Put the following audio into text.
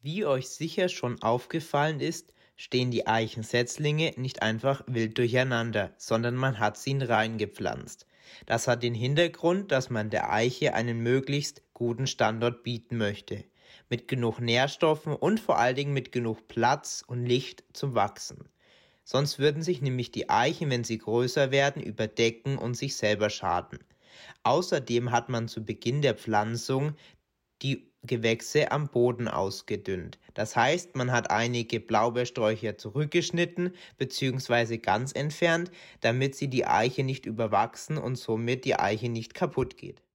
Wie euch sicher schon aufgefallen ist, stehen die Eichensetzlinge nicht einfach wild durcheinander, sondern man hat sie in Reihen gepflanzt. Das hat den Hintergrund, dass man der Eiche einen möglichst guten Standort bieten möchte, mit genug Nährstoffen und vor allen Dingen mit genug Platz und Licht zum Wachsen. Sonst würden sich nämlich die Eichen, wenn sie größer werden, überdecken und sich selber schaden. Außerdem hat man zu Beginn der Pflanzung die Gewächse am Boden ausgedünnt. Das heißt, man hat einige Blaubeersträucher zurückgeschnitten bzw. ganz entfernt, damit sie die Eiche nicht überwachsen und somit die Eiche nicht kaputt geht.